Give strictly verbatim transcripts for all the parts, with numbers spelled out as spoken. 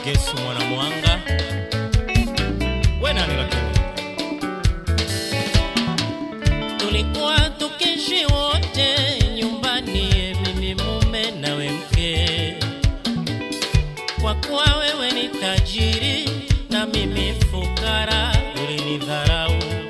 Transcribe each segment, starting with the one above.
Gesu mwana mwanga wena nilatini. Tulikuwa tukishi wote nyumbani, mimi mume nawe mke. Kwa kuwa wewe ni tajiri na mimi fukara, ulinidharau.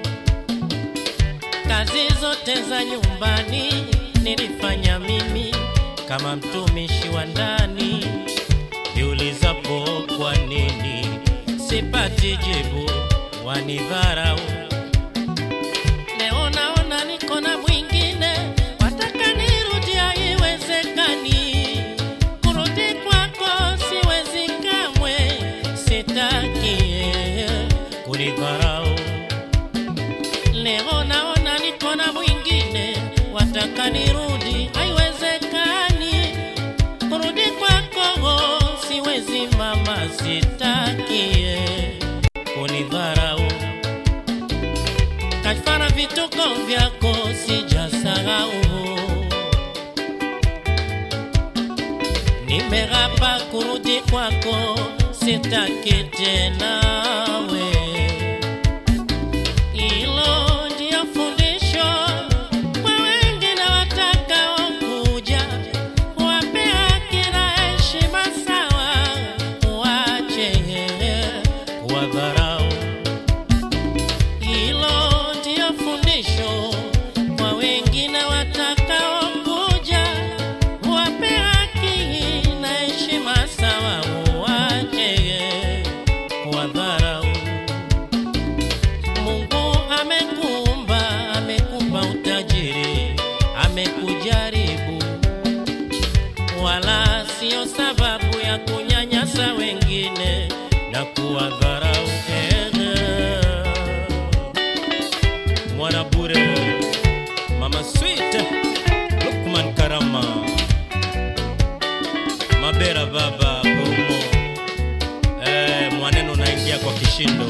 Kazi zote za nyumbani nilifanya mimi kama mtumishi wa ndani. Niulizapo kwa nini sipati jibu, wanidharau. Leo naona niko na mwingine, wataka nirudi, haiwezekani. Kurudi kwako siwezi kamwe, sitaki kunidharau. Leo naona niko na mwingine, wataka nirudi, haiwezekani. Kurudi kwako siwezi mama, sitaki kunidharau. Kafara vituko vyako sijasahau. Nimerapa kurudi kwako, sitaki tena we. Ilo ndio fundisho kwa wengine watakao kuja, wape haki na heshima sawa, wache kuwadharau. Ilo ndio fundisho kwa wengine watakao kuja, wape haki na heshima sawa, wache kuwadharau. Mungu amekuumba, amekupa utajiri, amekujaribu, wala sio sababu ya kunyanyasa wengine na kuwadharau. Mwana bure, mama sweet, Lukman Karama, Mabera baba Bomo. Eh, mwaneno naingia kwa kishindo.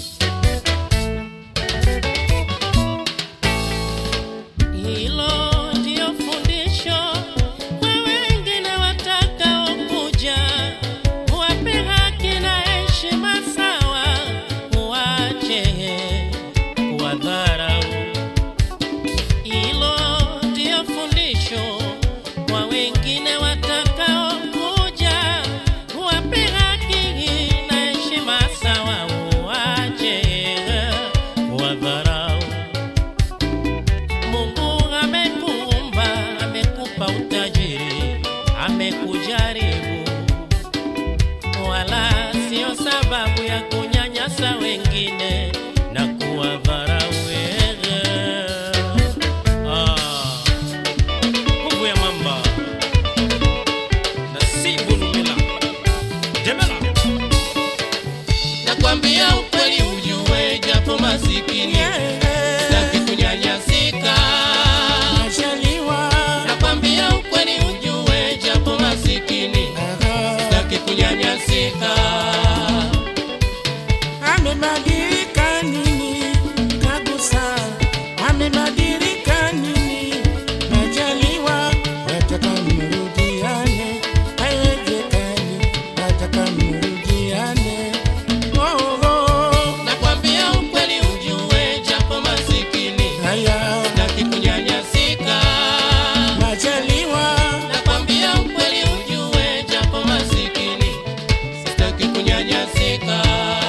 Hilo ndio fundisho kwa wengine watakao kuja, wape haki na heshima sawa, wache kuwadharau. Hilo ndio fundisho kwa wengine watakao kuja, wape haki na heshima sawa, wache kuwadharau. Mungu amekuumba, amekupa utajiri, amekujaribu, wala sio sababu ya kunyanyasa wengine na kuwadharau. Ah, nguvu ya mamba Nasibu Lumila Jemela. Nakwambia ukweli ujue, japo masikini sitaki kunyanyasika. Nakwambia ukweli ujue, japo masikini sitaki kunyanyasika. Amebadilika nini kabisa, amebadilika nini, Majaliwa wataka mrudiane, haiwezekani, wataka mrudiane. Oh, oh. Nakwambia ukweli ujue, japo masikini Haya sitaki kunyanyasika. Majaliwa, Nakwambia ukweli ujue, japo masikini sitaki kunyanyasika.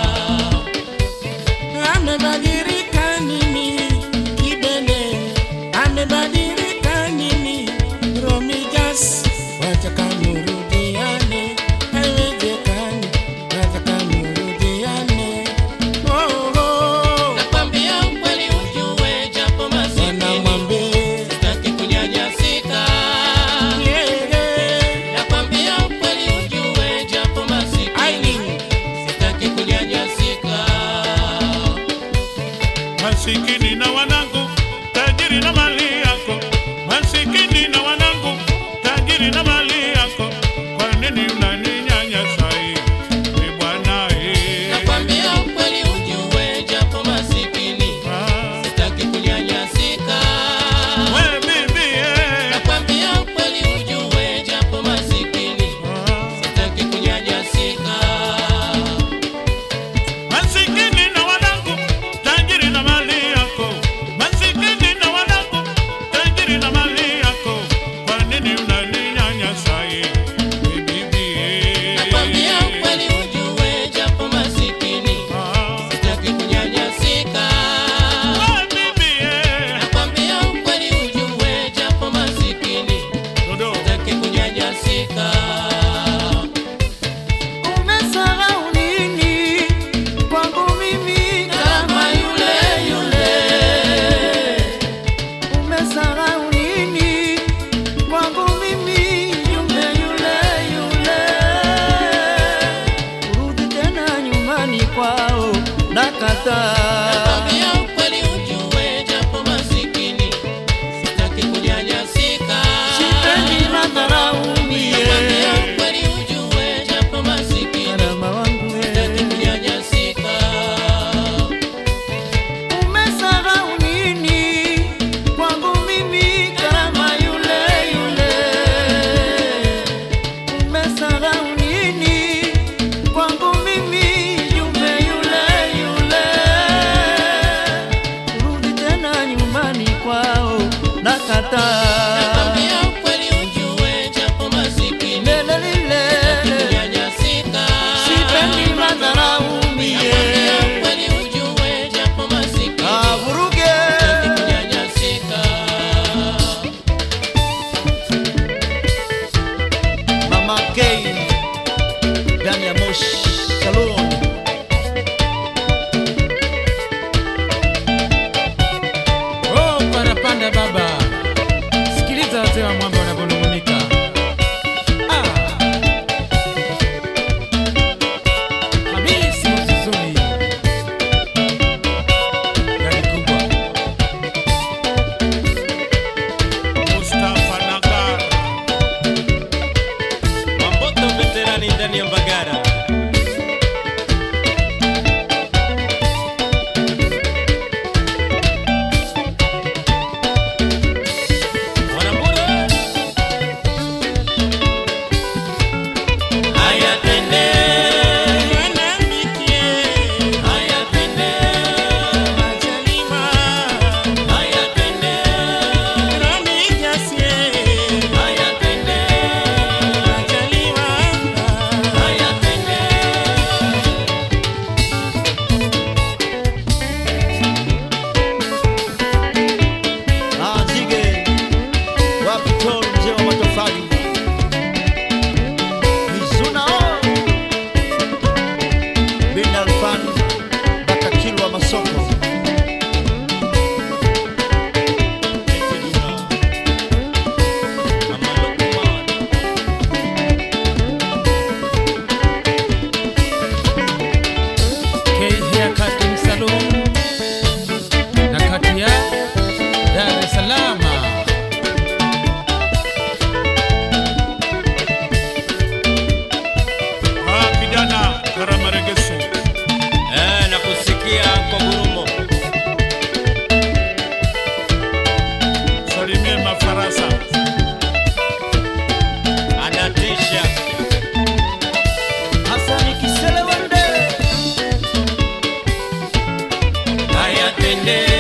amebadilika nini Kibene, amebadilika nini Romijas, wataka mrudiane, haiwezekani, wataka mrudiane. Oh, oh. Nakwambia ukweli ujue, japo masikini Wanamwambie sitaki kunyanyasika. yeye Nakwambia ukweli ujue, japo masikini Aileen, sitaki kunyanyasika. Masikini na wanangu, tajiri na mali yako. Masikini na wanangu, tajiri na mali yako. Kwa nini unaninyanyasa hivi bwana eh? Nakwambia ukweli ujue, japo masikini Ah, sitaki kunyanyasika. we bibi eh. Nakwambia ukweli ujue, japo masikini Ah, sitaki kunyanyasika. hata nakwambia ukweli ujue japo masikini nene lile kunyanyasika. sipendi madharau mie Nakwambia ukweli ujue japo masikini avuruge kunyanyasika. Mama K ndani ya Mosh Salon. Oh, parapanda baba, sikiliza wazee wa mwamba wanavyonung'unika. Ah. Hamisi Mzuzuni, gari kubwa. Mustafa Nagar, Mamboto veterani ndani ya Mbagara. Wanambura. Haya tende, Mwanamke, haya tende, Majaliwa, haya tende, Romi Jasie, haya tende, Majaliwa, haya tende. Ah, Zige wapi tol mzee wa matofali Mizuna oh. Bin Alfan mpaka Kilwa Masoko. K Hair Cutting Salon na kati ya Dar es Salaam. ah, kijana Karamaregesu, Eh, nakusikia kwa gurumo. salimie mafarasa. Anatisha. Hasani Kisele Wende Haya tende,